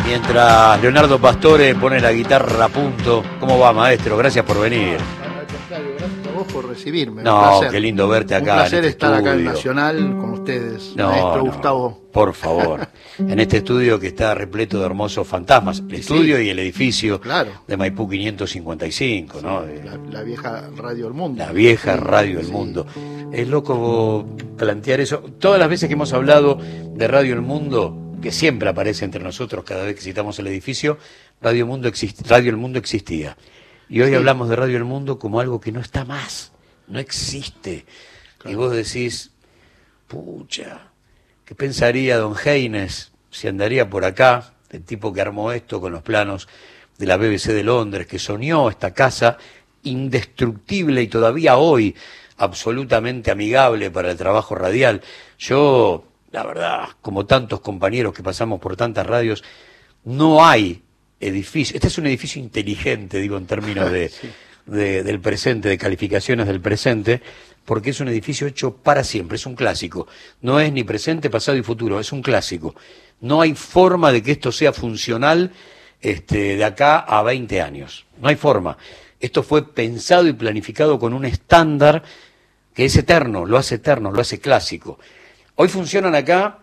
Mientras Leonardo Pastore pone la guitarra a punto. ¿Cómo va, maestro? Gracias por venir. Al contrario, gracias a vos por recibirme. No, un placer. qué lindo verte acá. Un placer en este estar acá en estudio. Nacional con ustedes, No, maestro no, Gustavo. por favor. En este estudio que está repleto de hermosos fantasmas. El estudio Sí, y el edificio claro. de Maipú 555, ¿no? La vieja Radio del Mundo. La vieja Sí, Radio del sí. Mundo. Es loco plantear eso. Todas las veces que hemos hablado de Radio El Mundo, que siempre aparece entre nosotros cada vez que citamos el edificio, Radio El Mundo existía. Y hoy Sí. hablamos de Radio El Mundo como algo que no está más, no existe. Claro. Y vos decís, pucha, ¿qué pensaría don Haynes si andaría por acá, el tipo que armó esto con los planos de la BBC de Londres, que soñó esta casa indestructible y todavía hoy absolutamente amigable para el trabajo radial? Yo, la verdad, como tantos compañeros que pasamos por tantas radios, no hay edificio. Este es un edificio inteligente, digo, en términos Sí. del presente, de calificaciones del presente, porque es un edificio hecho para siempre, es un clásico. No es ni presente, pasado y futuro, es un clásico. No hay forma de que esto sea funcional de acá a 20 años. No hay forma. Esto fue pensado y planificado con un estándar que es eterno, lo hace clásico. Hoy funcionan acá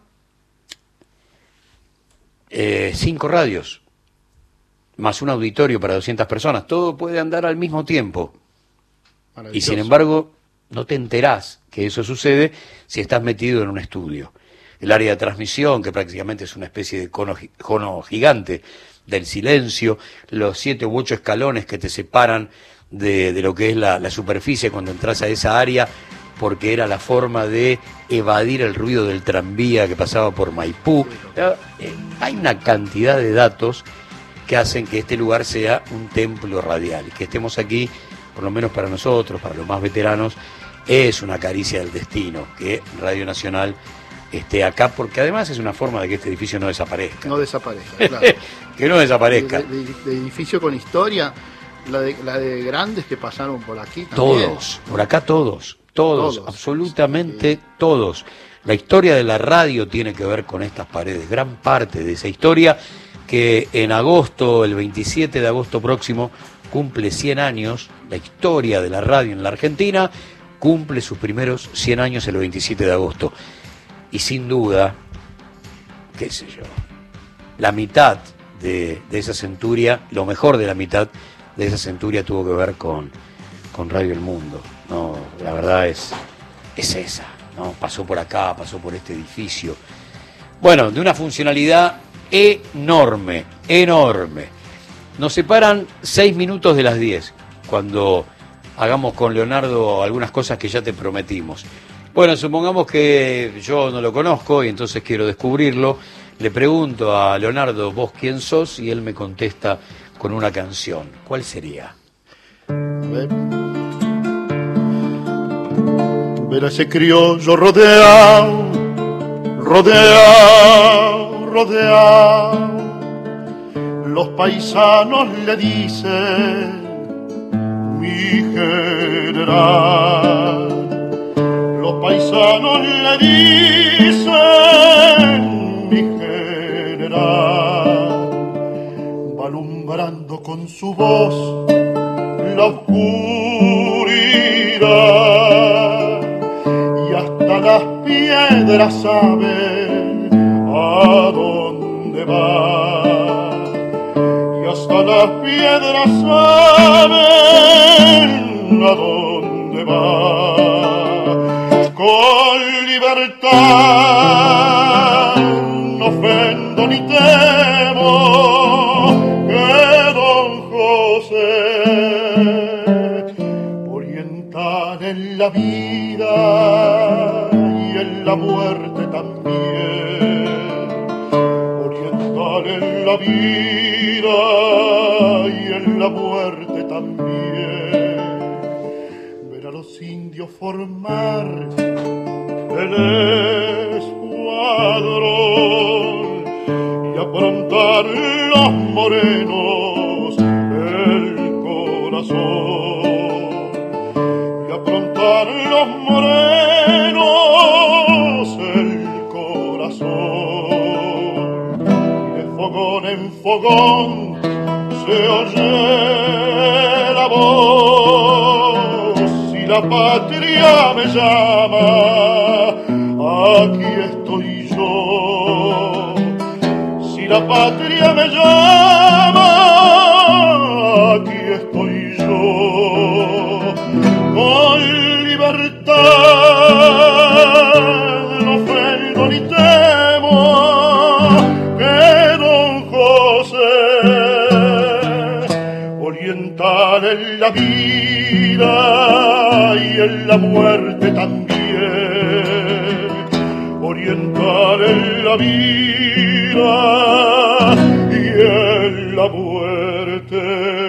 5 radios, más un auditorio para 200 personas. Todo puede andar al mismo tiempo. Y Maravilloso. sin embargo, no te enterás que eso sucede si estás metido en un estudio. El área de transmisión, que prácticamente es una especie de cono gigante del silencio, los 7 u 8 escalones que te separan de lo que es la superficie cuando entras a esa área, porque era la forma de evadir el ruido del tranvía que pasaba por Maipú. Hay una cantidad de datos que hacen que este lugar sea un templo radial. Que estemos aquí, por lo menos para nosotros, para los más veteranos, es una caricia del destino que Radio Nacional esté acá, porque además es una forma de que este edificio no desaparezca. No desaparezca, claro. Que no desaparezca. De edificio con historia, la de grandes que pasaron por aquí también. Todos, por acá todos, absolutamente Sí. todos. La historia de la radio tiene que ver con estas paredes, gran parte de esa historia que en agosto, el 27 de agosto próximo, cumple 100 años. La historia de la radio en la Argentina cumple sus primeros 100 años el 27 de agosto. Y sin duda, qué sé yo, la mitad de esa centuria, lo mejor de la mitad de esa centuria tuvo que ver con Radio El Mundo. No, la verdad es esa, ¿no? Pasó por acá, pasó por este edificio. Bueno, de una funcionalidad enorme. Nos separan 6 minutos de las 10, cuando hagamos con Leonardo algunas cosas que ya te prometimos. Bueno, supongamos que yo no lo conozco y entonces quiero descubrirlo. Le pregunto a Leonardo, ¿vos quién sos? Y él me contesta con una canción. ¿Cuál sería? A ver. Ver a ese criollo rodeado, los paisanos le dicen mi general. Los paisanos le dicen mi general, va alumbrando con su voz la oscuridad, y hasta las piedras saben a dónde va, y hasta las piedras saben a dónde va. Con libertad no ofendo ni temo que don José, oriental en la vida y en la muerte también, oriental en la vida y en la muerte también, ver a los indios formar el escuadrón y aprontar los morenos el corazón, y aprontar los morenos el corazón, y de fuego con enfogón se oye la voz y la patria me llama, aquí estoy yo. Si la patria me llama, aquí estoy yo. Con libertad no ofendo ni temo que don José, oriental en la vida y en la muerte también, oriental en la vida y en la muerte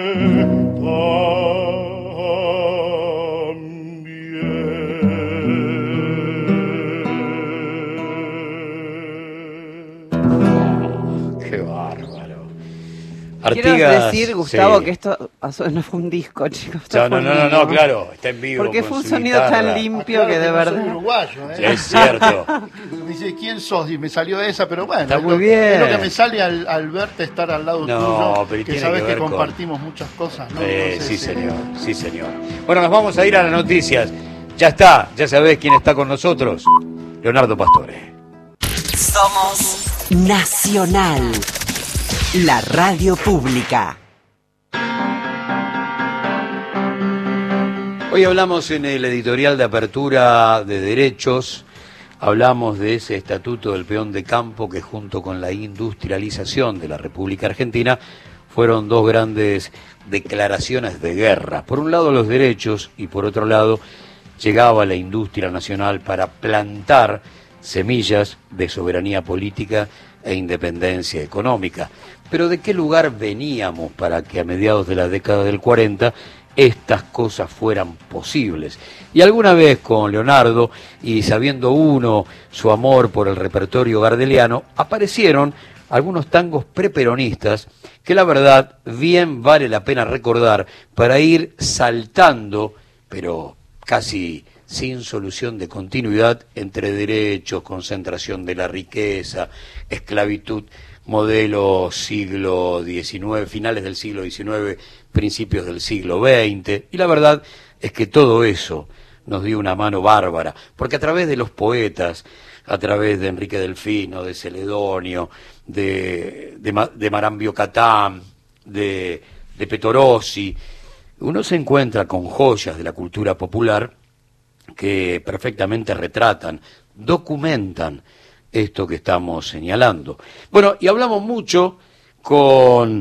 Artigas, quiero decir, Gustavo, sí, que esto no fue un disco, chicos. No, claro, está en vivo. Porque fue un sonido tan limpio que de verdad. Soy uruguayo, Sí, es cierto. Me dice, ¿quién sos? Y me salió esa, pero bueno, está muy bien. Es lo que me sale al verte estar al lado tuyo, pero que sabes que compartimos muchas cosas, ¿no? Sí, señor, sí, señor. Bueno, nos vamos a ir a las noticias. Ya está, ya sabés quién está con nosotros. Leonardo Pastore. Somos Nacional, la radio pública. Hoy hablamos en el editorial de apertura de derechos, hablamos de ese estatuto del peón de campo que junto con la industrialización de la República Argentina fueron dos grandes declaraciones de guerra. Por un lado los derechos y por otro lado llegaba la industria nacional para plantar semillas de soberanía política e independencia económica. Pero ¿de qué lugar veníamos para que a mediados de la década del 40 estas cosas fueran posibles? Y alguna vez con Leonardo, y sabiendo uno su amor por el repertorio gardeliano, aparecieron algunos tangos preperonistas que la verdad bien vale la pena recordar para ir saltando, pero casi sin solución de continuidad, entre derechos, concentración de la riqueza, esclavitud, modelo siglo XIX, finales del siglo XIX, principios del siglo XX, y la verdad es que todo eso nos dio una mano bárbara, porque a través de los poetas, a través de Enrique Delfino, de Celedonio, de Marambio Catán, de Petorossi, uno se encuentra con joyas de la cultura popular que perfectamente retratan, documentan esto que estamos señalando. Bueno, y hablamos mucho cuando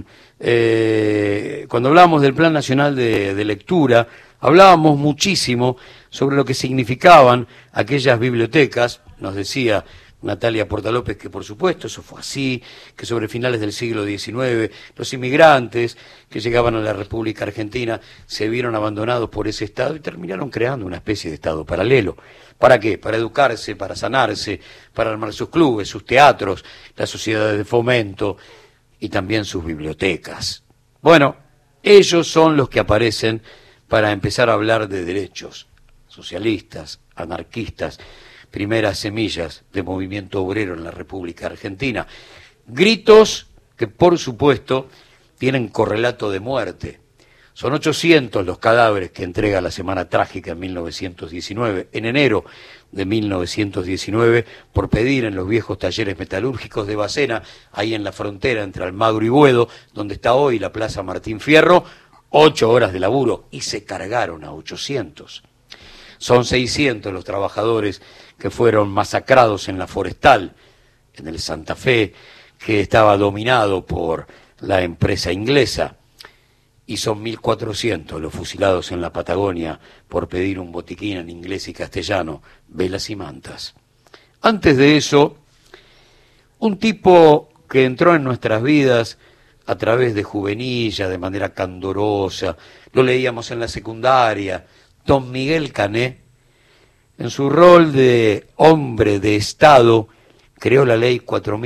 hablábamos del Plan Nacional de Lectura, hablábamos muchísimo sobre lo que significaban aquellas bibliotecas. Nos decía Natalia Portalópez que por supuesto eso fue así, que sobre finales del siglo XIX los inmigrantes que llegaban a la República Argentina se vieron abandonados por ese Estado y terminaron creando una especie de Estado paralelo. ¿Para qué? Para educarse, para sanarse, para armar sus clubes, sus teatros, las sociedades de fomento y también sus bibliotecas. Bueno, ellos son los que aparecen para empezar a hablar de derechos socialistas, anarquistas, primeras semillas de movimiento obrero en la República Argentina. Gritos que, por supuesto, tienen correlato de muerte. Son 800 los cadáveres que entrega la Semana Trágica en 1919, en enero de 1919, por pedir en los viejos talleres metalúrgicos de Bacena, ahí en la frontera entre Almagro y Buedo, donde está hoy la Plaza Martín Fierro, 8 horas de laburo, y se cargaron a 800. Son 600 los trabajadores que fueron masacrados en la Forestal, en el Santa Fe, que estaba dominado por la empresa inglesa, y son 1.400 los fusilados en la Patagonia por pedir un botiquín en inglés y castellano, velas y mantas. Antes de eso, un tipo que entró en nuestras vidas a través de Juvenilla, de manera candorosa, lo leíamos en la secundaria, don Miguel Cané, en su rol de hombre de Estado, creó la ley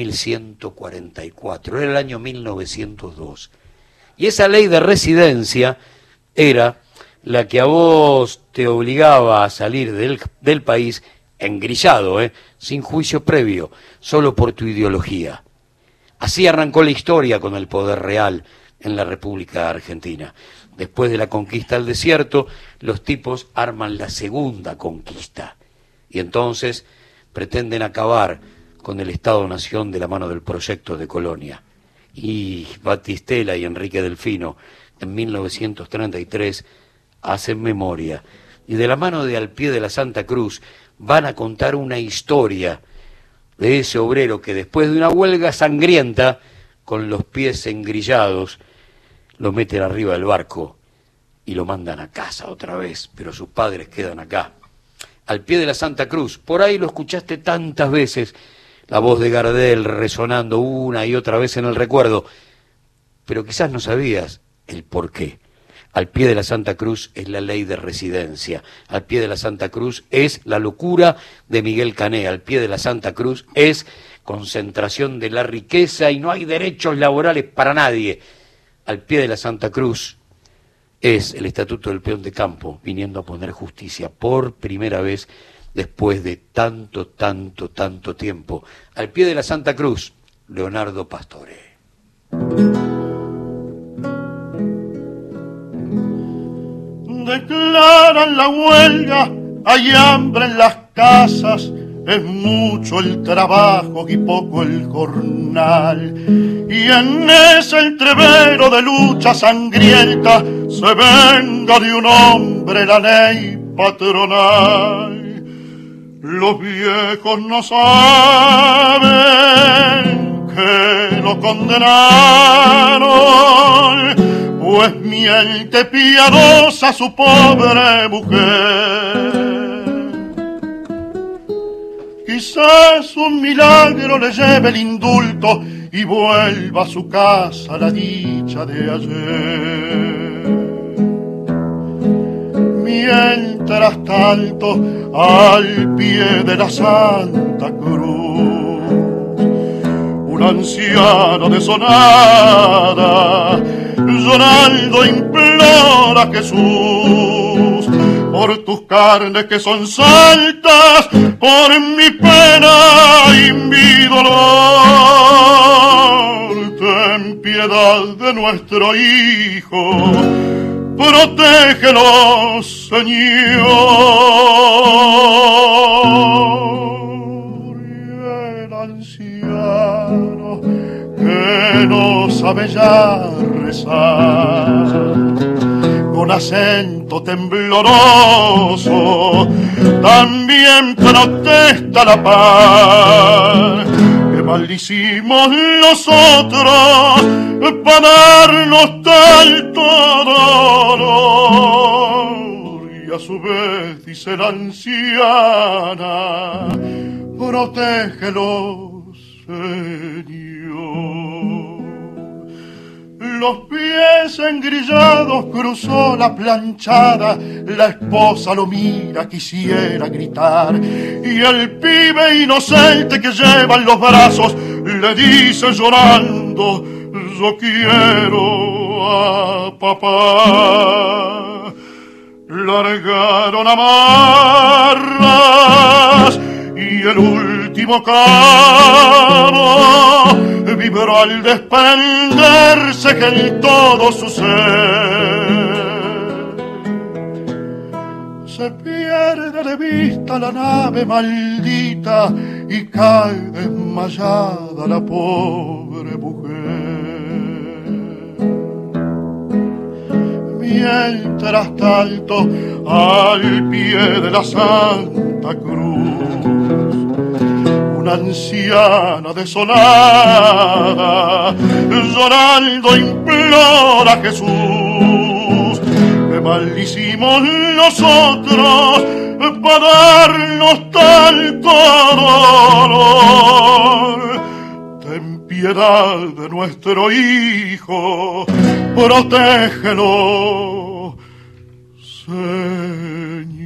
4144, era el año 1902. Y esa ley de residencia era la que a vos te obligaba a salir del país engrillado, sin juicio previo, solo por tu ideología. Así arrancó la historia con el poder real en la República Argentina. Después de la conquista del desierto, los tipos arman la segunda conquista. Y entonces pretenden acabar con el Estado-Nación de la mano del proyecto de Colonia. Y Batistela y Enrique Delfino, en 1933, hacen memoria. Y de la mano de Al Pie de la Santa Cruz van a contar una historia de ese obrero que después de una huelga sangrienta, con los pies engrillados, lo meten arriba del barco y lo mandan a casa otra vez, pero sus padres quedan acá. Al Pie de la Santa Cruz, por ahí lo escuchaste tantas veces, la voz de Gardel resonando una y otra vez en el recuerdo, pero quizás no sabías el porqué. Al Pie de la Santa Cruz es la ley de residencia, Al Pie de la Santa Cruz es la locura de Miguel Cané, Al Pie de la Santa Cruz es concentración de la riqueza y no hay derechos laborales para nadie. Al Pie de la Santa Cruz es el Estatuto del Peón de Campo viniendo a poner justicia por primera vez después de tanto tiempo. Al Pie de la Santa Cruz, Leonardo Pastore. Declaran la huelga, hay hambre en las casas, es mucho el trabajo y poco el jornal. Y en ese entrevero de lucha sangrienta se venga de un hombre la ley patronal. Los viejos no saben que lo condenaron, pues miente piadosa su pobre mujer. Quizás un milagro le lleve el indulto y vuelva a su casa la dicha de ayer. Mientras tanto, al pie de la Santa Cruz, un anciano deshonada llorando implora a Jesús por tus carnes que son santas, por mi pena y mi dolor. Ten piedad de nuestro hijo, protégelo, Señor. Y el anciano que no sabe ya rezar, con acento tembloroso, también protesta la paz. Que mal hicimos nosotros para darnos tanto dolor. Y a su vez dice la anciana, protégelos, Señor. Los pies engrillados cruzó la planchada, la esposa lo mira, quisiera gritar, y el pibe inocente que lleva en los brazos le dice llorando, yo quiero a papá. Largaron amarras y el último cabo vibró al desprenderse que en todo su ser se pierde de vista la nave maldita y cae desmayada la pobre mujer. Mientras tanto, al pie de la Santa Cruz, una anciana desolada llorando implora a Jesús. Que mal hicimos nosotros para darnos tanto dolor. Ten piedad de nuestro hijo, protégelo, Señor.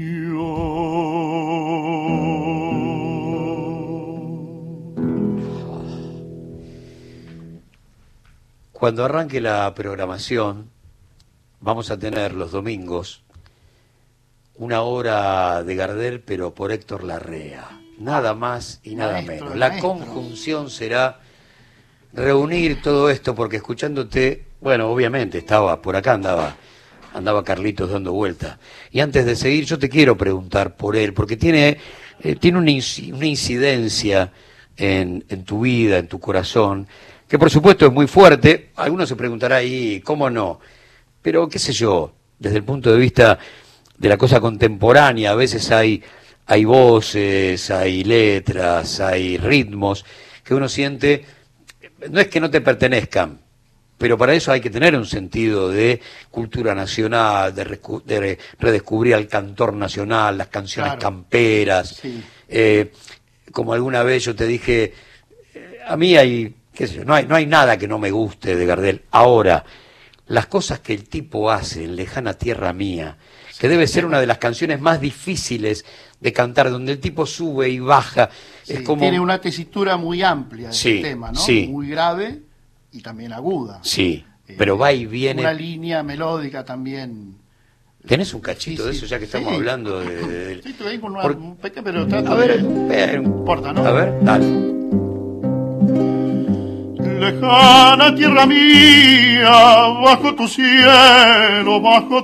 Cuando arranque la programación, vamos a tener los domingos una hora de Gardel, pero por Héctor Larrea. Nada más y nada menos. La conjunción será reunir todo esto, porque escuchándote, bueno, obviamente estaba por acá, andaba Carlitos dando vueltas. Y antes de seguir, yo te quiero preguntar por él, porque tiene una incidencia en tu vida, en tu corazón, que por supuesto es muy fuerte. Algunos se preguntará ahí, ¿cómo no? Pero qué sé yo, desde el punto de vista de la cosa contemporánea, a veces hay voces, hay letras, hay ritmos que uno siente, no es que no te pertenezcan, pero para eso hay que tener un sentido de cultura nacional, de redescubrir al cantor nacional, las canciones camperas. Sí. Como alguna vez yo te dije, a mí qué sé yo, no hay nada que no me guste de Gardel. Ahora, las cosas que el tipo hace en Lejana Tierra Mía, que debe ser una de las canciones más difíciles de cantar, donde el tipo sube y baja. Sí, es como... Tiene una tesitura muy amplia Sí, el tema, ¿no? sí. Muy grave y también aguda. Sí, pero va y viene. Una línea melódica también. ¿Tenés un cachito de eso, difícil? ya que estamos Sí. hablando de... Sí, te vengo Por- un pequeño, pero trato A ver, no importa, ¿no? A ver, dale. Lejana tierra mía, bajo tu cielo,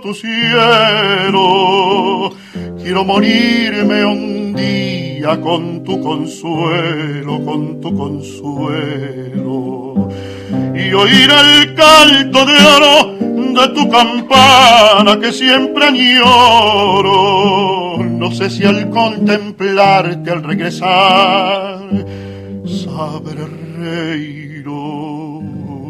quiero morirme un día con tu consuelo, y oír el canto de oro de tu campana que siempre añoro. No sé si al contemplarte, al regresar, sabré reír o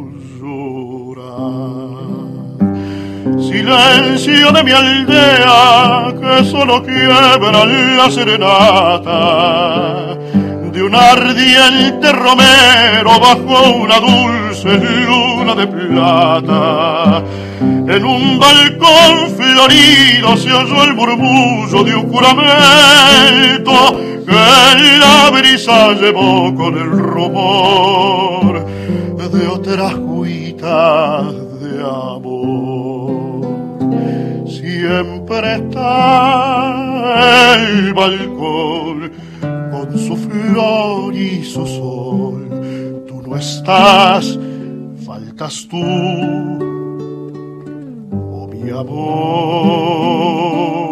llorar. Silencio de mi aldea que solo quiebra la serenata de un ardiente romero bajo una dulce luna de plata. En un balcón florido se oyó el murmullo de un juramento que la brisa llevó con el rumor de otras agüitas de amor. Siempre está el balcón con su flor y su sol. Tú no estás, faltas tú, oh mi amor.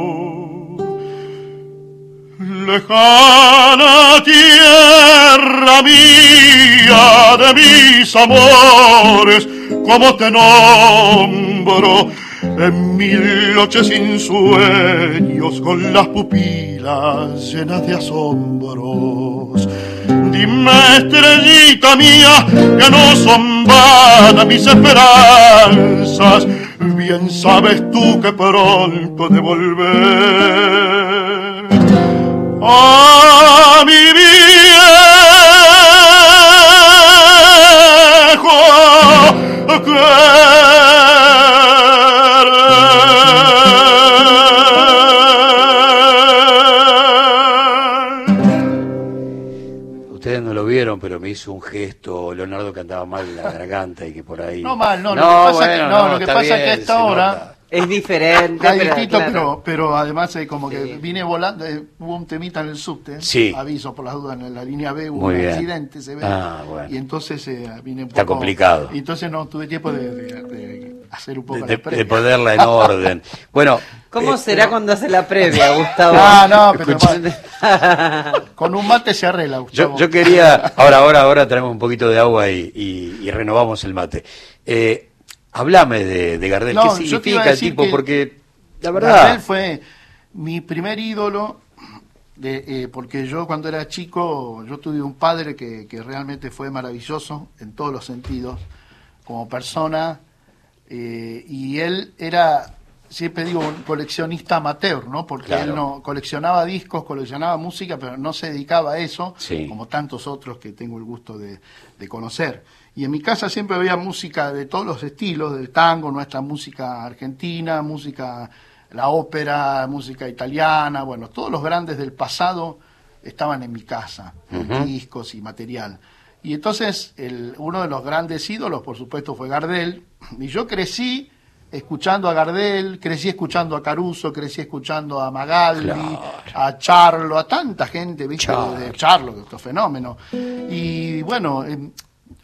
Lejana tierra mía de mis amores, ¿cómo te nombro? En mil noches sin sueños, con las pupilas llenas de asombros. Dime, estrellita mía, que no son vanas mis esperanzas. Bien sabes tú que pronto he de volver a mi viejo Ustedes no lo vieron, pero me hizo un gesto. Leonardo cantaba mal en la garganta y que por ahí... No mal, no. No, Lo que pasa, bueno, lo que está pasa es que a bien, esta se hora nota. Es diferente. está pero, distinto, claro. pero además como que Sí. vine volando, hubo un temita en el subte, Sí. aviso por las dudas, en la línea B hubo Muy un bien. accidente, se ve, Ah, bueno. y entonces vine un poco... Está complicado. Y entonces no tuve tiempo de hacer un poco De la previa. ponerla en orden. Bueno, ¿Cómo será cuando hace la previa, Gustavo? Ah, no, pero Escucha. con un mate se arregla, Gustavo. yo quería... Ahora traemos un poquito de agua y renovamos el mate. Hablame de Gardel. No, ¿Qué yo te iba a significa el decir tipo? que Porque, la verdad... Gardel fue mi primer ídolo, porque yo cuando era chico, yo tuve un padre que realmente fue maravilloso en todos los sentidos, como persona, y él era, siempre digo, un coleccionista amateur, ¿no? Porque Claro. él no coleccionaba discos, coleccionaba música, pero no se dedicaba a eso, Sí. como tantos otros que tengo el gusto de conocer. Y en mi casa siempre había música de todos los estilos, del tango, nuestra música argentina, música, la ópera, música italiana, bueno, todos los grandes del pasado estaban en mi casa, Ujú. discos y material. Y entonces uno de los grandes ídolos, por supuesto, fue Gardel, y yo crecí escuchando a Gardel, crecí escuchando a Caruso, crecí escuchando a Magaldi, Claro. a Charlo, a tanta gente, ¿viste? Charlo. De Charlo, que es otro fenómeno. Y bueno,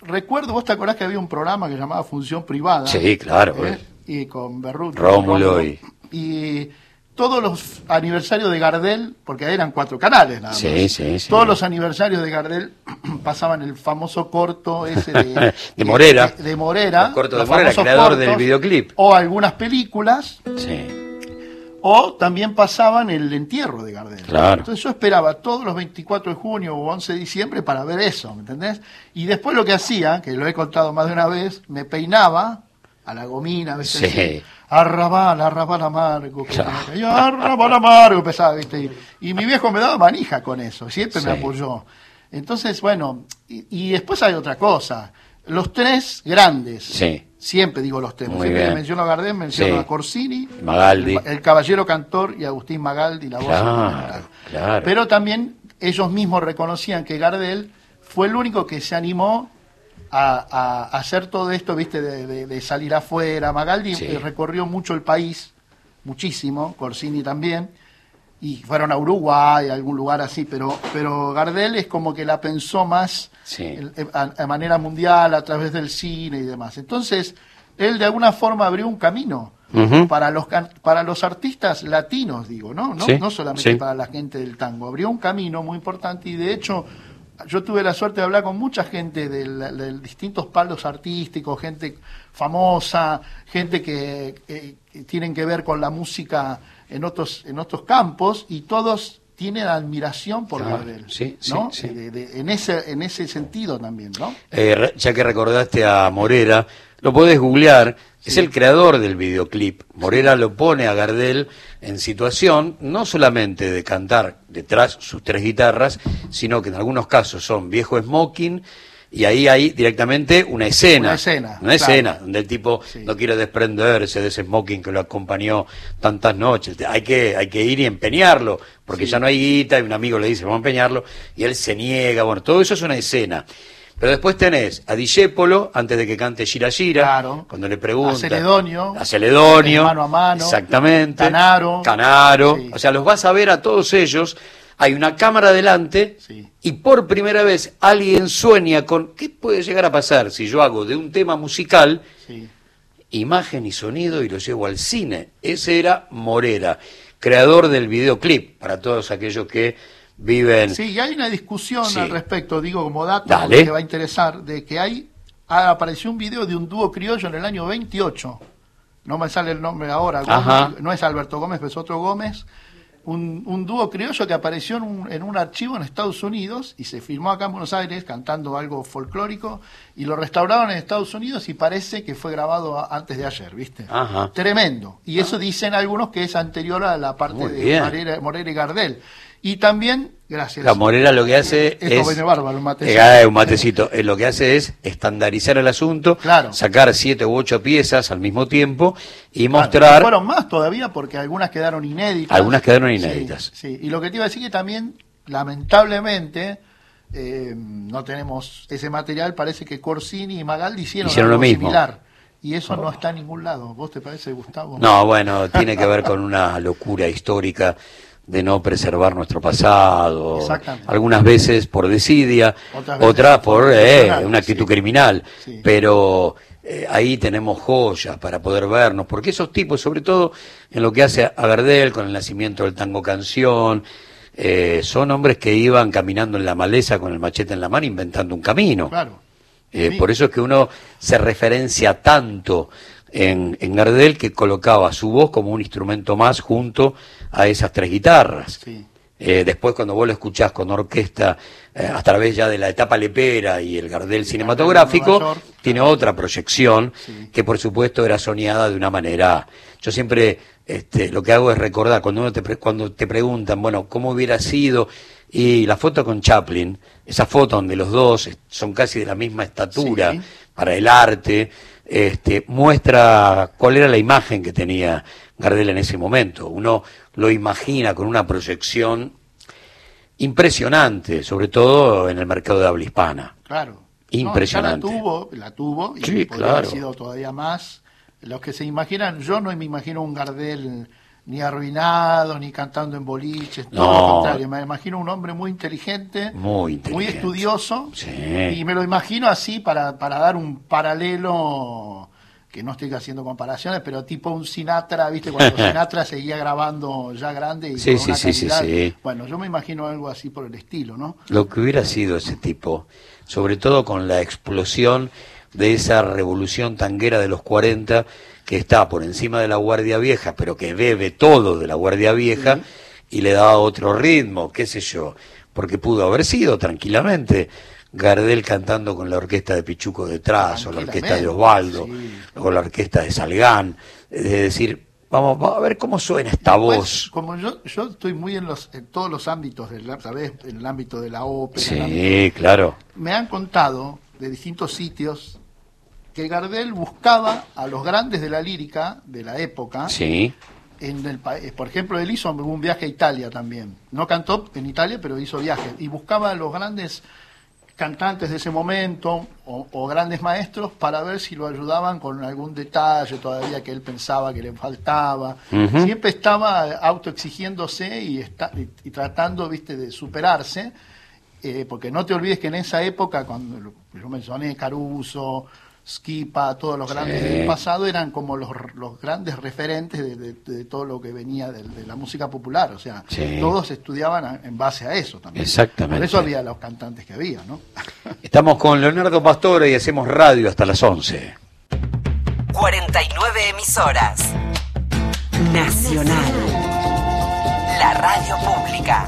recuerdo, ¿vos te acordás que había un programa que llamaba Función Privada? Sí, claro. Y con Berruti. Rómulo y todos los aniversarios de Gardel, porque eran 4 canales nada más. Sí. Todos los aniversarios de Gardel pasaban el famoso corto ese de, de Morera. De Morera. El corto de Morera, creador cortos, del videoclip. O algunas películas. Sí. O también pasaban el entierro de Gardel. Claro. Entonces yo esperaba todos los 24 de junio o 11 de diciembre para ver eso, ¿me entendés? Y después lo que hacía, que lo he contado más de una vez, me peinaba a la gomina, a veces. Sí. Arrabal amargo. Claro. Arrabal amargo, empezaba, ¿viste? Y mi viejo me daba manija con eso, siempre Sí. me apoyó. Entonces, bueno, y después hay otra cosa. Los 3 grandes. Sí. Siempre digo los temas. Muy Siempre bien. que menciono a Gardel, menciono Sí. a Corsini, Magaldi. el Caballero Cantor y Agustín Magaldi, la voz fundamental. Claro. Pero también ellos mismos reconocían que Gardel fue el único que se animó a hacer todo esto, viste, de salir afuera. Magaldi Sí. recorrió mucho el país, muchísimo, Corsini también, y fueron a Uruguay, a algún lugar así, pero Gardel es como que la pensó más Sí. a manera mundial, a través del cine y demás. Entonces, él de alguna forma abrió un camino Ujú. para los artistas latinos, digo, ¿no? Sí, No solamente sí. para la gente del tango. Abrió un camino muy importante y de hecho yo tuve la suerte de hablar con mucha gente de distintos palos artísticos, gente famosa, gente que tienen que ver con la música en otros campos, y todos tienen admiración por Claro, Gardel, sí, ¿no? sí. En ese sentido también, ¿no? Ya que recordaste a Morera, lo podés googlear, es el creador del videoclip. Morera lo pone a Gardel en situación no solamente de cantar detrás sus 3 guitarras, sino que en algunos casos son viejo smoking, y ahí hay directamente una escena, Claro. donde el tipo Sí. no quiere desprenderse de ese smoking que lo acompañó tantas noches. Hay que ir y empeñarlo, porque Sí. ya no hay guita, y un amigo le dice, vamos a empeñarlo, y él se niega. Bueno, todo eso es una escena. Pero después tenés a Discépolo, antes de que cante Gira Gira, Claro. cuando le pregunta. A Celedonio, Celedonio, Mano a Mano, exactamente. Canaro. Sí. O sea, los vas a ver a todos ellos. Hay una cámara delante, Sí. y por primera vez alguien sueña con ¿qué puede llegar a pasar si yo hago de un tema musical Sí. imagen y sonido y lo llevo al cine? Ese era Morera, creador del videoclip, para todos aquellos que viven. Sí, y hay una discusión Sí. al respecto, digo como dato, Dale. que va a interesar, de que apareció un video de un dúo criollo en el año 28, no me sale el nombre ahora, Ajá. Gómez, no es Alberto Gómez, pero es otro Gómez, un dúo criollo que apareció en un archivo en Estados Unidos y se filmó acá en Buenos Aires cantando algo folclórico, y lo restauraron en Estados Unidos y parece que fue grabado antes de ayer, ¿viste? Ajá. Tremendo. Y eso dicen algunos que es anterior a la parte Muy de bien. Morera y Gardel. Y también, gracias. La Morera lo que hace Esto viene bárbaro, un matecito. un matecito. Lo que hace es estandarizar el asunto, Claro. sacar 7 u 8 piezas al mismo tiempo y Claro, mostrar. y fueron más todavía porque algunas quedaron inéditas. Algunas quedaron inéditas. Sí, sí. Y lo que te iba a decir que también, lamentablemente, no tenemos ese material. Parece que Corsini y Magaldi hicieron Hicieron algo lo mismo. similar. Y eso no está en ningún lado. ¿Vos te parece, Gustavo? No, bueno, tiene que ver con una locura histórica de no preservar nuestro pasado. Exactamente. Algunas veces por desidia, Otras veces otras por profesional, una actitud sí. criminal. Sí. Pero ahí tenemos joyas para poder vernos, porque esos tipos, sobre todo en lo que hace a Gardel con el nacimiento del tango canción, son hombres que iban caminando en la maleza con el machete en la mano inventando un camino. Claro. Sí. Por eso es que uno se referencia tanto en Gardel, que colocaba su voz como un instrumento más junto a esas 3 guitarras. Sí. Después cuando vos lo escuchás con orquesta, a través ya de la etapa lepera y el Gardel cinematográfico, Nueva York, tiene otra proyección Sí. que por supuesto era soñada de una manera. Yo siempre lo que hago es recordar, cuando te preguntan, bueno, ¿cómo hubiera sido? Y la foto con Chaplin, esa foto donde los dos son casi de la misma estatura Sí. para el arte, muestra cuál era la imagen que tenía Gardel en ese momento. Uno lo imagina con una proyección impresionante, sobre todo en el mercado de habla hispana. Claro. Impresionante. No, ya la tuvo, y Sí, podría haber claro. sido todavía más. Los que se imaginan, yo no me imagino un Gardel ni arruinado, ni cantando en boliches, No. todo lo contrario. Me imagino un hombre muy inteligente, Muy muy estudioso, Sí. y me lo imagino así para dar un paralelo, que no estoy haciendo comparaciones, pero tipo un Sinatra, ¿viste? Cuando Sinatra seguía grabando ya grande y Sí, con una sí, sí, calidad. sí. Bueno, yo me imagino algo así por el estilo, ¿no? Lo que hubiera sido ese tipo, sobre todo con la explosión de esa revolución tanguera de los 40, que está por encima de la Guardia Vieja, pero que bebe todo de la Guardia Vieja y le da otro ritmo, qué sé yo, porque pudo haber sido tranquilamente Gardel cantando con la orquesta de Pichuco detrás, o la orquesta de Osvaldo, sí. o la orquesta de Salgán, es decir, vamos a ver cómo suena esta Después, voz. como yo estoy muy en todos los ámbitos, ¿sabes? En el ámbito de la ópera, en el ámbito- Sí, claro. me han contado de distintos sitios que Gardel buscaba a los grandes de la lírica de la época. Sí. En el país. Por ejemplo, él hizo un viaje a Italia también. No cantó en Italia, pero hizo viaje. Y buscaba a los grandes cantantes de ese momento o grandes maestros para ver si lo ayudaban con algún detalle todavía que él pensaba que le faltaba. Ujú. Siempre estaba autoexigiéndose y tratando, viste, de superarse, porque no te olvides que en esa época, cuando yo mencioné Caruso, Schipa, todos los grandes Sí. del pasado eran como los grandes referentes de todo lo que venía de la música popular, o sea, Sí. todos estudiaban en base a eso también. Exactamente. Por eso había los cantantes que había, ¿no? Estamos con Leonardo Pastore y hacemos radio hasta las 11. 49 emisoras. Nacional. La radio pública.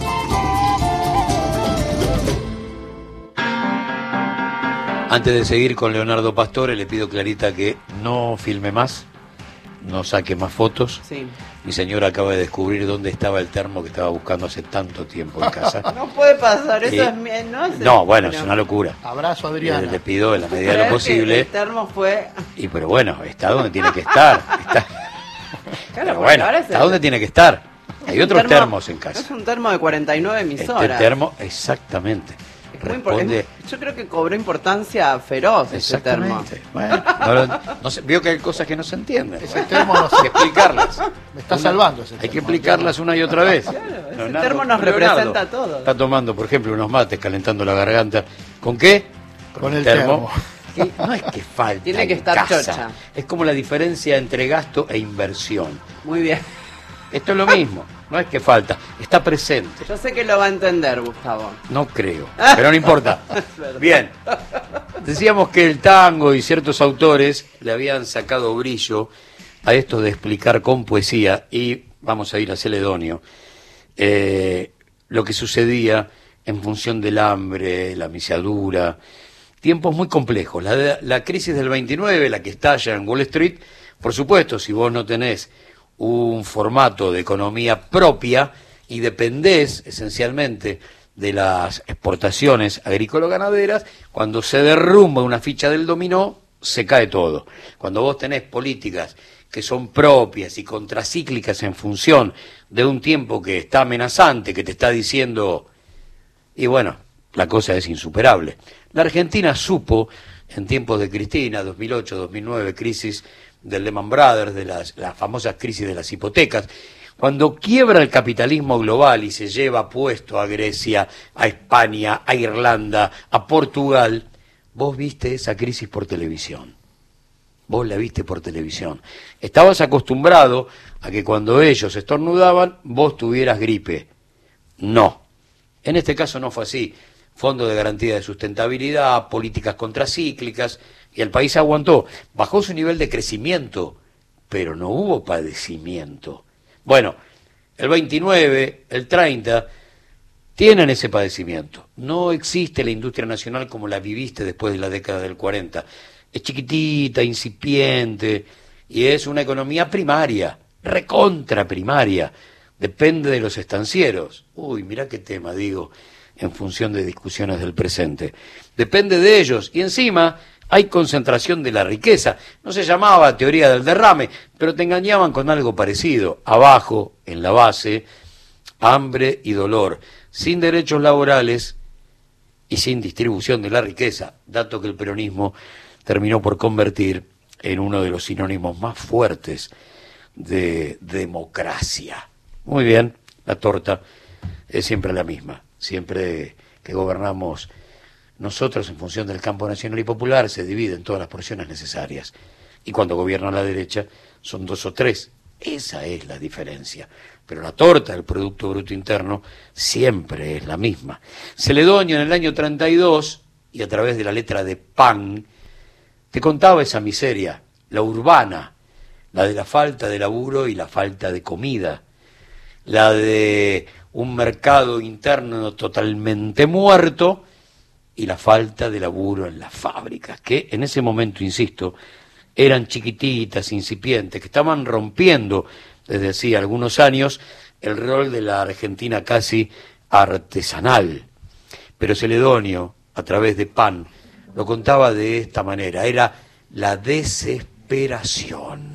Antes de seguir con Leonardo Pastore, le pido Clarita que no filme más, no saque más fotos. Sí. Mi señora acaba de descubrir dónde estaba el termo que estaba buscando hace tanto tiempo en casa. No puede pasar, eso Sí. es ¿no? No, bueno, Pero- es una locura. Abrazo, Adriana. Le pido en la medida de Pero lo es que posible. El termo fue. Y pero bueno, está donde tiene que estar. Está, Claro, pero porque bueno, ahora es está el- donde tiene que estar. es Hay un otros termo- termos en Es casa. un termo de 49 emisoras. Este termo, exactamente. Es muy Responde. yo creo que cobró importancia feroz ese termo. Exactamente. Bueno, no se, veo que hay cosas que no se entienden. Ese termo nos- Hay que explicarlas. me está salvando ese Hay termo. que explicarlas una y otra vez. ese termo nos representa a todos. Está tomando, por ejemplo, unos mates, calentando la garganta. ¿Con qué? Con el termo. Que no es que falte. Tiene que en estar casa. chocha. Es como la diferencia entre gasto e inversión. Muy bien. Esto es lo mismo. No es que falta. Está presente. Yo sé que lo va a entender, Gustavo. No creo, pero no importa. Bien, decíamos que el tango y ciertos autores le habían sacado brillo a esto de explicar con poesía, y vamos a ir a Celedonio, lo que sucedía en función del hambre, la misiadura, tiempos muy complejos. La crisis del 29, la que estalla en Wall Street, por supuesto, si vos no tenés un formato de economía propia y dependés esencialmente de las exportaciones agrícola-ganaderas, cuando se derrumba una ficha del dominó, se cae todo. Cuando vos tenés políticas que son propias y contracíclicas en función de un tiempo que está amenazante, que te está diciendo, y bueno, la cosa es insuperable. La Argentina supo, en tiempos de Cristina, 2008, 2009, crisis del Lehman Brothers, de las famosas crisis de las hipotecas, cuando quiebra el capitalismo global y se lleva puesto a Grecia, a España, a Irlanda, a Portugal, vos viste esa crisis por televisión. Vos la viste por televisión. Estabas acostumbrado a que cuando ellos estornudaban, vos tuvieras gripe. No. En este caso no fue así. Fondo de garantía de sustentabilidad, políticas contracíclicas, y el país aguantó. Bajó su nivel de crecimiento, pero no hubo padecimiento. Bueno, el 29, el 30, tienen ese padecimiento. No existe la industria nacional como la viviste después de la década del 40. Es chiquitita, incipiente, y es una economía primaria, recontra primaria. Depende de los estancieros. Uy, mirá qué tema, digo, en función de discusiones del presente. Depende de ellos, y encima hay concentración de la riqueza. No se llamaba teoría del derrame, pero te engañaban con algo parecido. Abajo, en la base, hambre y dolor, sin derechos laborales y sin distribución de la riqueza, dato que el peronismo terminó por convertir en uno de los sinónimos más fuertes de democracia. Muy bien, la torta es siempre la misma. Siempre que gobernamos nosotros en función del campo nacional y popular se dividen todas las porciones necesarias. Y cuando gobierna la derecha son 2 o 3. Esa es la diferencia. Pero la torta del Producto Bruto Interno siempre es la misma. Celedonio en el año 32, y a través de la letra de Pan, te contaba esa miseria, la urbana, la de la falta de laburo y la falta de comida, la de un mercado interno totalmente muerto y la falta de laburo en las fábricas, que en ese momento, insisto, eran chiquititas, incipientes, que estaban rompiendo desde hacía algunos años el rol de la Argentina casi artesanal. Pero Celedonio, a través de Pan, lo contaba de esta manera, era la desesperación.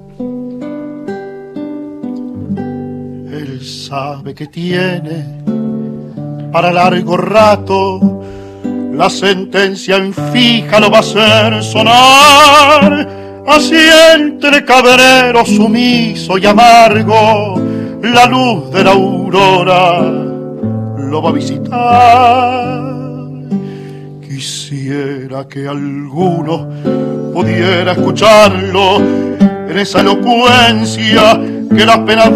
Él sabe que tiene para largo rato, la sentencia en fija lo va a hacer sonar. Así entre cabrero sumiso y amargo, la luz de la aurora lo va a visitar. Quisiera que alguno pudiera escucharlo en esa elocuencia que las penas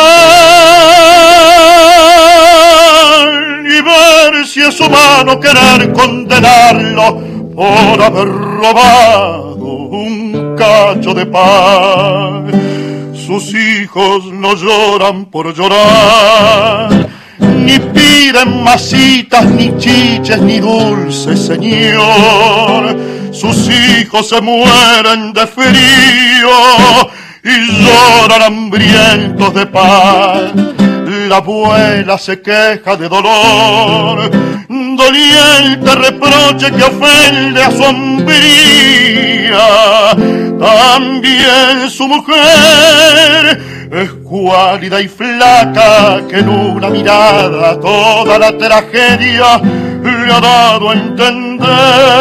dan y ver si es humano querer condenarlo por haber robado un cacho de pan. Sus hijos no lloran por llorar, ni piden masitas, ni chiches, ni dulces, señor. Sus hijos se mueren de frío y lloran hambrientos de pan. La abuela se queja de dolor, doliente reproche que ofende a su hombría. También su mujer es cuálida y flaca, que en una mirada toda la tragedia le ha dado a entender.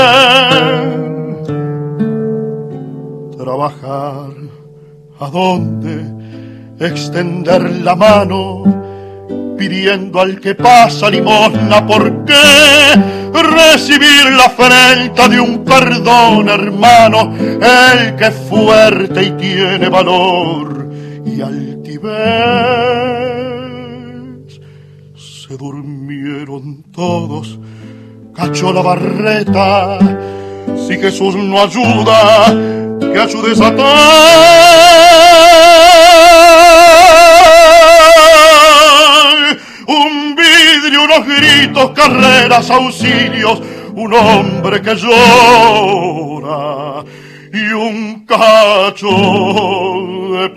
Trabajar, ¿a dónde? Extender la mano, pidiendo al que pasa limosna. ¿Por qué recibir la afrenta de un perdón, hermano? El que es fuerte y tiene valor y altivez. Se durmieron todos, cachó la barreta. Si Jesús no ayuda, que ayude Satán. Un vidrio, unos gritos, carreras, auxilios, un hombre que llora y un cacho de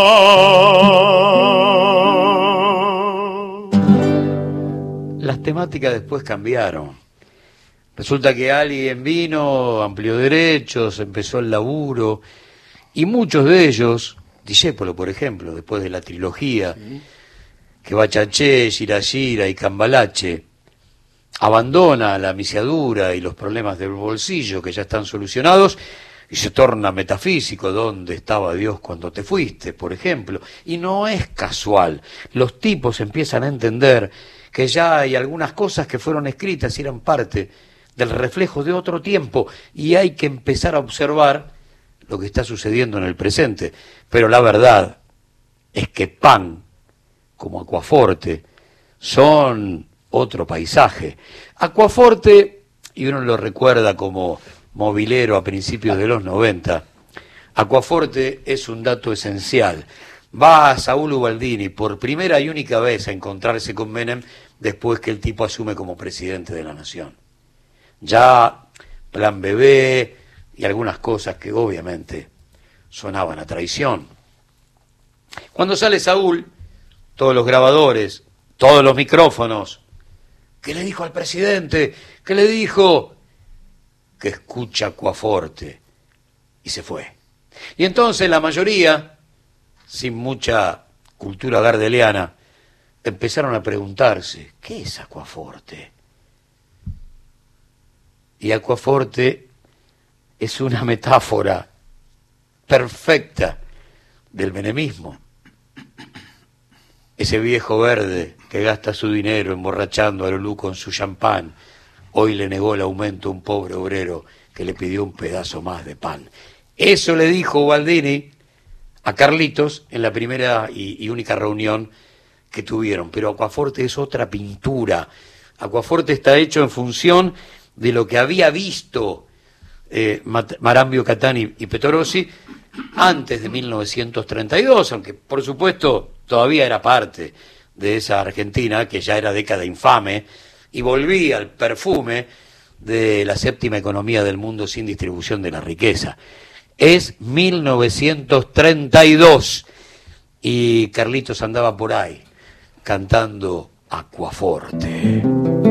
pan. Las temáticas después cambiaron. Resulta que alguien vino, amplió derechos, empezó el laburo, y muchos de ellos, Discépolo, por ejemplo, después de la trilogía, que Bachaché, Shirashira y Cambalache, abandona la misiadura y los problemas del bolsillo que ya están solucionados y se torna metafísico. ¿Dónde estaba Dios cuando te fuiste?, por ejemplo. Y no es casual. Los tipos empiezan a entender que ya hay algunas cosas que fueron escritas y eran parte del reflejo de otro tiempo y hay que empezar a observar lo que está sucediendo en el presente. Pero la verdad es que Pan, como Aquaforte, son otro paisaje. Aquaforte, y uno lo recuerda como movilero a principios de los 90, Aquaforte es un dato esencial. Va a Saúl Ubaldini por primera y única vez a encontrarse con Menem después que el tipo asume como presidente de la nación. Ya Plan Bebé y algunas cosas que obviamente sonaban a traición. Cuando sale Saúl, todos los grabadores, todos los micrófonos, ¿qué le dijo al presidente? ¿Qué le dijo? Que escucha Aquaforte. Y se fue. Y entonces la mayoría, sin mucha cultura gardeliana, empezaron a preguntarse, ¿qué es Aquaforte? Y Aquaforte es una metáfora perfecta del menemismo. Ese viejo verde que gasta su dinero emborrachando a Lulú con su champán, hoy le negó el aumento a un pobre obrero que le pidió un pedazo más de pan. Eso le dijo Baldini a Carlitos en la primera y única reunión que tuvieron. Pero Aquaforte es otra pintura. Aquaforte está hecho en función de lo que había visto Marambio Catani y Petorossi antes de 1932, aunque por supuesto todavía era parte de esa Argentina que ya era década infame y volvía al perfume de la séptima economía del mundo sin distribución de la riqueza. Es 1932 y Carlitos andaba por ahí cantando Aquaforte.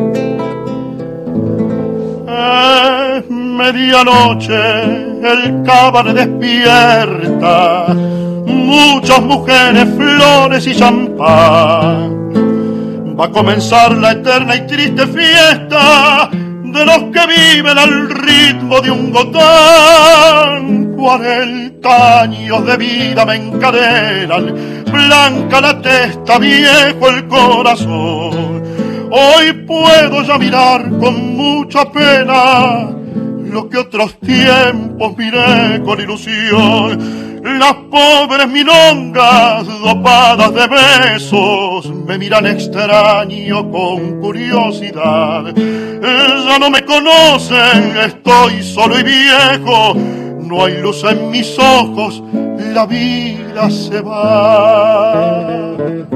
Medianoche el cabaret despierta, muchas mujeres, flores y champán. Va a comenzar la eterna y triste fiesta de los que viven al ritmo de un gotán. 40 años de vida me encadenan, blanca la testa, viejo el corazón. Hoy puedo ya mirar con mucha pena lo que otros tiempos miré con ilusión. Las pobres milongas dopadas de besos me miran extraño con curiosidad. Ya no me conocen, estoy solo y viejo, no hay luz en mis ojos, la vida se va.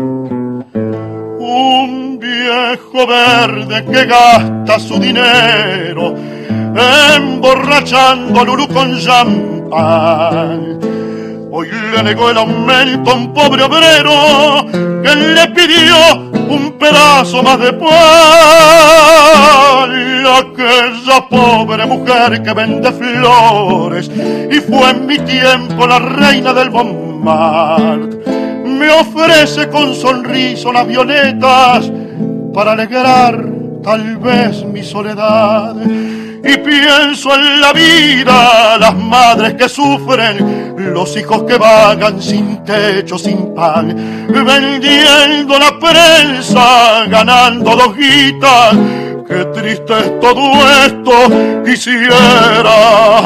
Un viejo verde que gasta su dinero emborrachando a Lulú con champán. Hoy le negó el aumento a un pobre obrero que le pidió un pedazo más de pan. Aquella pobre mujer que vende flores y fue en mi tiempo la reina del Montmartre, me ofrece con sonrisa las violetas para alegrar tal vez mi soledad. Y pienso en la vida, las madres que sufren, los hijos que vagan sin techo, sin pan, vendiendo la prensa, ganando 2 guitas. Qué triste es todo esto, quisiera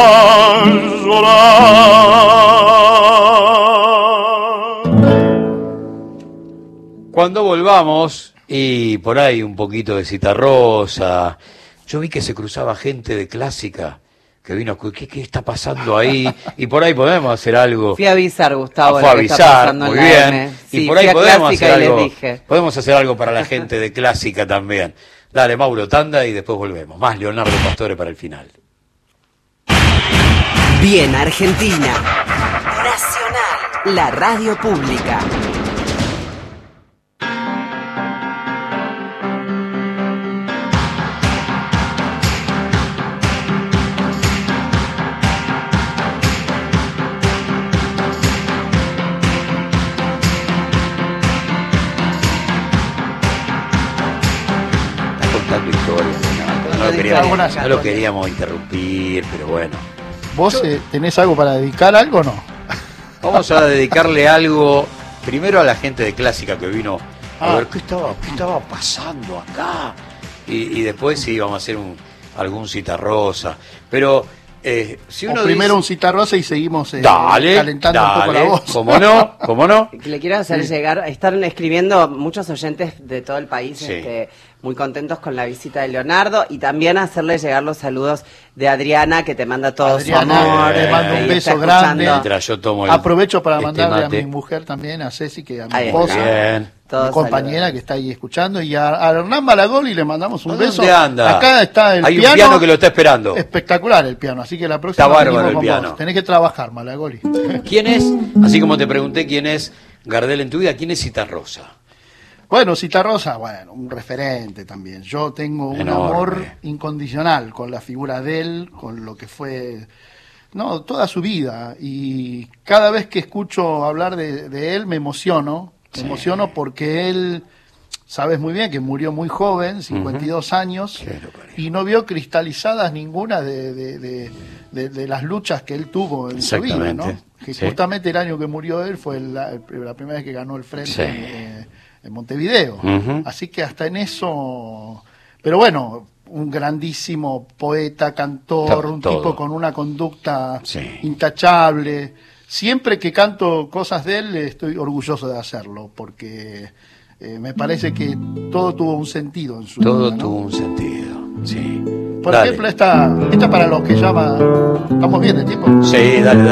llorar. Cuando volvamos, y por ahí un poquito de Citarrosa, yo vi que se cruzaba gente de Clásica que vino, ¿qué está pasando ahí? Y por ahí podemos hacer algo. Fui a avisar, Gustavo. Fue a avisar, muy bien. Sí, y por ahí podemos hacer algo. Dije. Podemos hacer algo para la gente de Clásica también. Dale, Mauro, tanda y después volvemos. Más Leonardo Pastore para el final. Bien, Argentina. Nacional. La radio pública. No lo queríamos interrumpir, pero bueno. ¿Vos tenés algo para dedicar algo o no? Vamos a dedicarle algo primero a la gente de Clásica que vino a ver qué estaba pasando acá. Y después sí, vamos a hacer algún Citarrosa. Pero si uno primero dice, un Citarrosa y seguimos dale, calentando un poco la voz. ¿Cómo no? Que le quiero hacer llegar, están escribiendo muchos oyentes de todo el país, Sí. Muy contentos con la visita de Leonardo, y también hacerle llegar los saludos de Adriana, que te manda todo Adriana, su amor. le mando un y beso está grande. escuchando. Mientras yo tomo Aprovecho para mandarle mate. a mi mujer también, a Ceci, que a mi Ahí esposa, Bien. Todos mi compañera que está ahí escuchando, y a Hernán Malagoli le mandamos un beso. ¿Dónde anda? Acá está el Hay piano. un piano que lo está esperando. Espectacular el piano, así que la próxima Está bárbaro venimos el con piano. vos. Tenés que trabajar, Malagoli. ¿Quién es? Así como te pregunté quién es Gardel en tu vida, ¿quién es Citarrosa? Bueno, Citarrosa, bueno, un referente también. Yo tengo un Enorme. amor incondicional con la figura de él, con lo que fue, no, toda su vida. Y cada vez que escucho hablar de él me emociono. Me emociono porque él, sabes muy bien que murió muy joven, 52 años, y no vio cristalizadas ninguna de las luchas que él tuvo en su vida, ¿no? que Sí. justamente el año que murió él fue la primera vez que ganó el Frente Sí. en Montevideo. Ujú. Así que hasta en eso... Pero bueno, un grandísimo poeta, cantor, un Todo. tipo con una conducta Sí. intachable. Siempre que canto cosas de él estoy orgulloso de hacerlo, porque me parece que todo tuvo un sentido en su Todo vida, ¿no? tuvo un sentido. Sí. Por Dale. ejemplo, esta para los que llaman... ¿Estamos bien de tiempo? Sí, dale.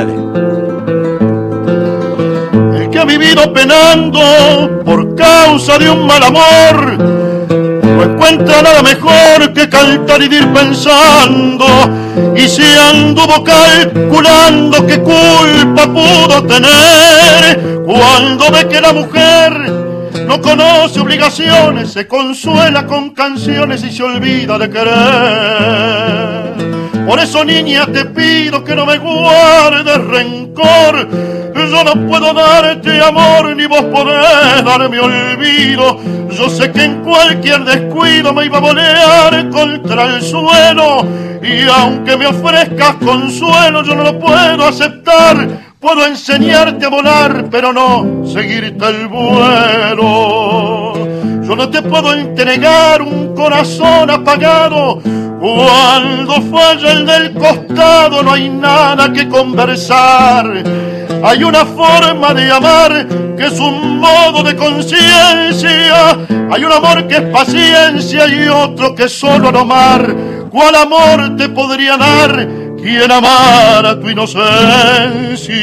El que ha vivido penando por causa de un mal amor, no encuentra nada mejor que cantar y ir pensando, y si anduvo calculando qué culpa pudo tener, cuando ve que la mujer no conoce obligaciones, se consuela con canciones y se olvida de querer. Por eso, niña, te pido que no me guardes rencor. Yo no puedo darte amor, ni vos podés darme olvido. Yo sé que en cualquier descuido me iba a volear contra el suelo, y aunque me ofrezcas consuelo, yo no lo puedo aceptar. Puedo enseñarte a volar, pero no seguirte el vuelo. Yo no te puedo entregar un corazón apagado. Cuando falla el del costado no hay nada que conversar. Hay una forma de amar que es un modo de conciencia. Hay un amor que es paciencia y otro que es solo no amar. ¿Cuál amor te podría dar quien amara tu inocencia?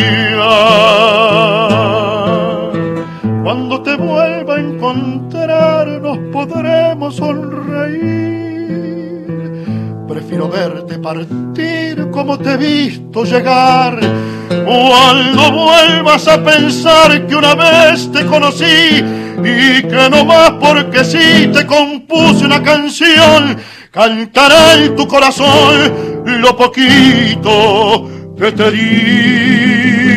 Cuando te vuelva a encontrar nos podremos sonreír. Prefiero verte partir como te he visto llegar. Cuando vuelvas a pensar que una vez te conocí y que no más porque sí te compuse una canción, cantará en tu corazón lo poquito que te di.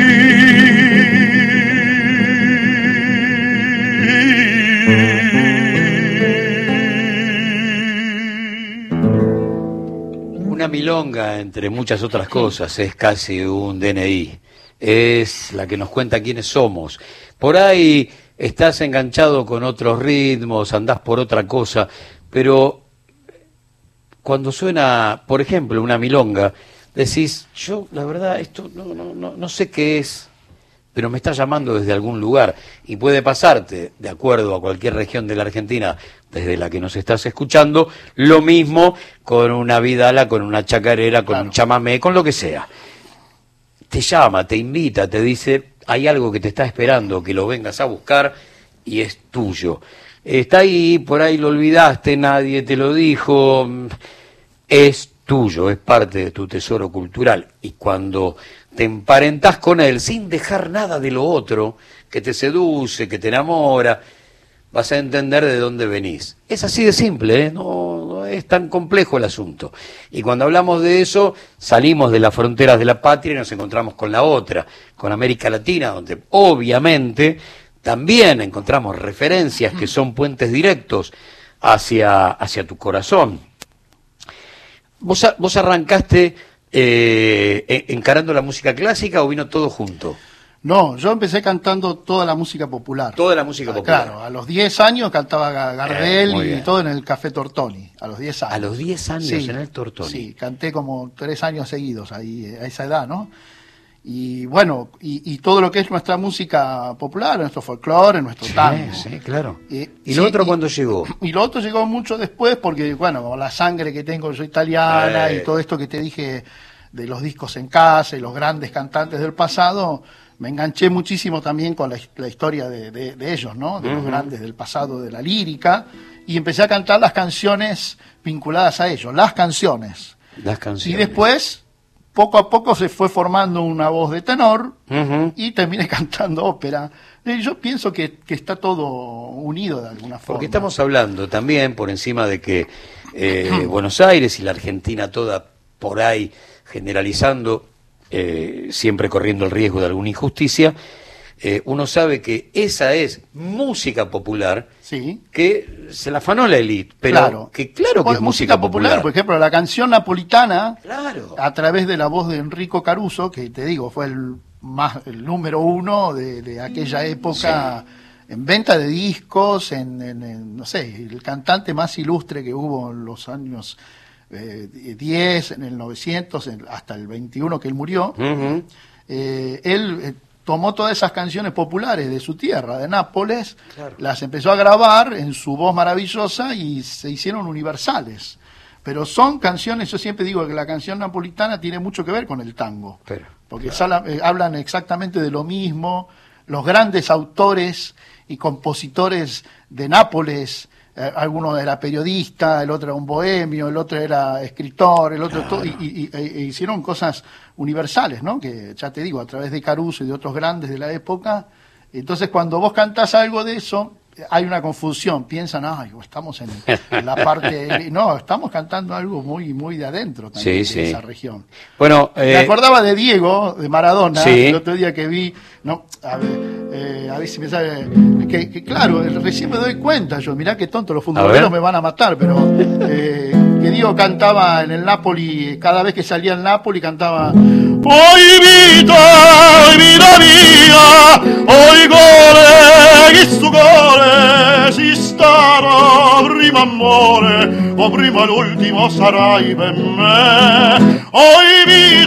Una milonga, entre muchas otras cosas, es casi un DNI. Es la que nos cuenta quiénes somos. Por ahí estás enganchado con otros ritmos, andás por otra cosa, pero cuando suena, por ejemplo, una milonga, decís, yo la verdad esto no sé qué es, pero me está llamando desde algún lugar, y puede pasarte, de acuerdo a cualquier región de la Argentina desde la que nos estás escuchando, lo mismo con una vidala, con una chacarera, con un chamamé, con lo que sea. Te llama, te invita, te dice, hay algo que te está esperando, que lo vengas a buscar y es tuyo. Está ahí, por ahí lo olvidaste, nadie te lo dijo, es tuyo, es parte de tu tesoro cultural. Y cuando te emparentás con él sin dejar nada de lo otro, que te seduce, que te enamora, vas a entender de dónde venís. Es así de simple, ¿eh? No es tan complejo el asunto. Y cuando hablamos de eso, salimos de las fronteras de la patria y nos encontramos con la otra, con América Latina, donde obviamente también encontramos referencias que son puentes directos hacia tu corazón. ¿Vos arrancaste encarando la música clásica o vino todo junto? No, yo empecé cantando toda la música popular. Toda la música popular. Claro, a los 10 años cantaba Gardel muy y bien. todo en el Café Tortoni, a los 10 años. A los 10 años Sí, en el Tortoni. Sí, canté como 3 años seguidos ahí, a esa edad, ¿no? Y bueno, y todo lo que es nuestra música popular, nuestro folclore, nuestro tango. Sí, claro. ¿Y sí, lo otro cuándo llegó? Y lo otro llegó mucho después porque, bueno, con la sangre que tengo yo italiana y Eh. todo esto que te dije de los discos en casa y los grandes cantantes del pasado, me enganché muchísimo también con la historia de ellos, ¿no? De los grandes del pasado, de la lírica, y empecé a cantar las canciones vinculadas a ellos, las canciones. Las canciones. Y después, poco a poco se fue formando una voz de tenor Ujú. y terminé cantando ópera. Yo pienso que está todo unido de alguna forma. Porque estamos hablando también, por encima de que Buenos Aires y la Argentina toda por ahí generalizando, siempre corriendo el riesgo de alguna injusticia, uno sabe que esa es música popular, Sí. que se la afanó la élite, pero Claro. que claro que Bueno, es música popular. Por ejemplo, la canción napolitana, Claro. a través de la voz de Enrico Caruso, que te digo, fue el más el número uno de aquella época, en venta de discos, no sé, el cantante más ilustre que hubo en los años 10, en el 900, hasta el 21 que él murió. Él tomó todas esas canciones populares de su tierra, de Nápoles, las empezó a grabar en su voz maravillosa y se hicieron universales. Pero son canciones, yo siempre digo que la canción napolitana tiene mucho que ver con el tango, porque hablan exactamente de lo mismo. Los grandes autores y compositores de Nápoles, alguno era periodista, el otro era un bohemio, el otro era escritor, el otro e hicieron cosas universales, ¿no? Que ya te digo, a través de Caruso y de otros grandes de la época. Entonces, cuando vos cantás algo de eso, hay una confusión, piensan, ay, estamos en la parte... No, estamos cantando algo muy muy de adentro también, de esa región. Bueno, me acordaba de Diego, de Maradona, sí. El otro día que vi, no, a ver si me sabe, que claro, recién me doy cuenta yo, mirá qué tonto, los futboleros me van a matar, pero que Diego cantaba en el Napoli, cada vez que salía el Napoli cantaba... Hoy vida mia, hoy gole, su gole, si starò prima amore, o prima l'ultimo sarai per me. Hoy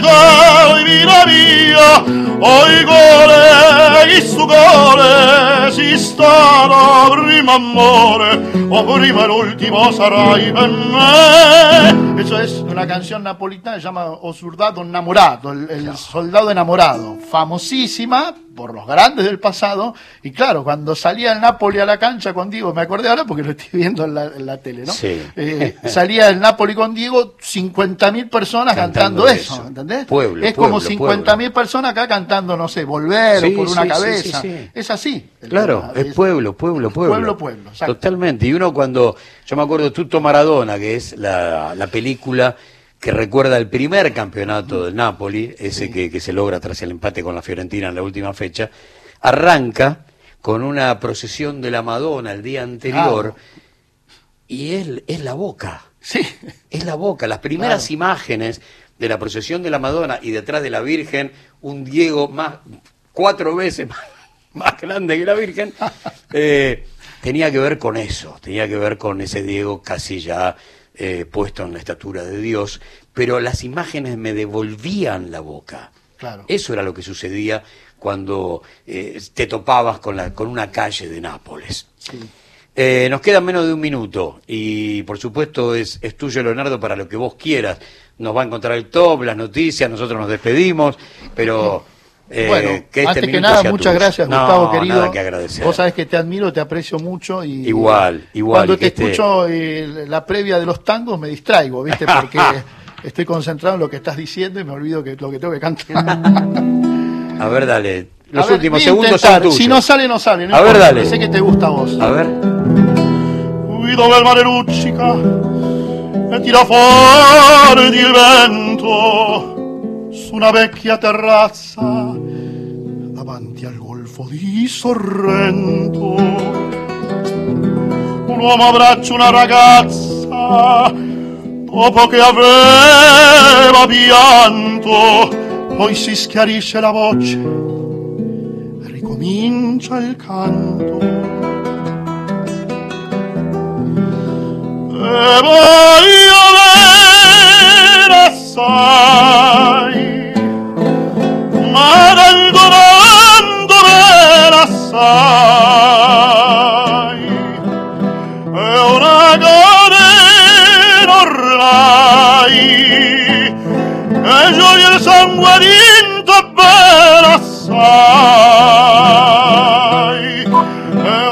vida mia, hoy gole, su gole, si starò prima amore, o prima l'ultimo sarai per me. Eso es una canción napolitana, se llama O Soldado Enamorado, el soldado enamorado, famosísima por los grandes del pasado. Y claro, cuando salía el Napoli a la cancha con Diego, me acordé ahora porque lo estoy viendo en la tele, ¿no? Sí. Salía el Napoli con Diego, 50.000 personas cantando eso, ¿entendés? Es como 50.000 personas acá cantando, no sé, Volver o Por una cabeza. Sí. Es así. Claro, es pueblo. Exacto. Totalmente. Y uno cuando, yo me acuerdo de Tutto Maradona, que es la película que recuerda el primer campeonato del Napoli, ese que se logra tras el empate con la Fiorentina en la última fecha, arranca con una procesión de la Madonna el día anterior, y es la boca. Sí. Es la boca. Las primeras imágenes de la procesión de la Madonna y detrás de la Virgen, un Diego 4 veces más grande que la Virgen, tenía que ver con eso, tenía que ver con ese Diego casi ya puesto en la estatura de Dios, pero las imágenes me devolvían la boca. Claro. Eso era lo que sucedía cuando te topabas con una calle de Nápoles. Sí. Nos queda menos de un minuto y por supuesto es tuyo, Leonardo, para lo que vos quieras. Nos va a encontrar el top, las noticias, nosotros nos despedimos, pero... bueno, antes que nada, muchas gracias, Gustavo, querido. Nada que agradecer. Vos sabés que te admiro, te aprecio mucho. Y igual. Cuando te escucho la previa de los tangos me distraigo, ¿viste? Porque estoy concentrado en lo que estás diciendo y me olvido lo que tengo que cantar. A ver, dale. Los últimos segundos son tuyos. Si no sale, no sale. No a ver, dale. Sé que te gusta a vos. A ver. Qui dove il mare luccica e tira fuori il vento su una vecchia terrazza davanti al golfo di Sorrento. Un uomo abbraccia una ragazza dopo che aveva pianto, poi si schiarisce la voce e ricomincia il canto. E voglio bene assai, ma del domando bene assai, è una cadena ormai, e gioia il sangue vinto bene assai, è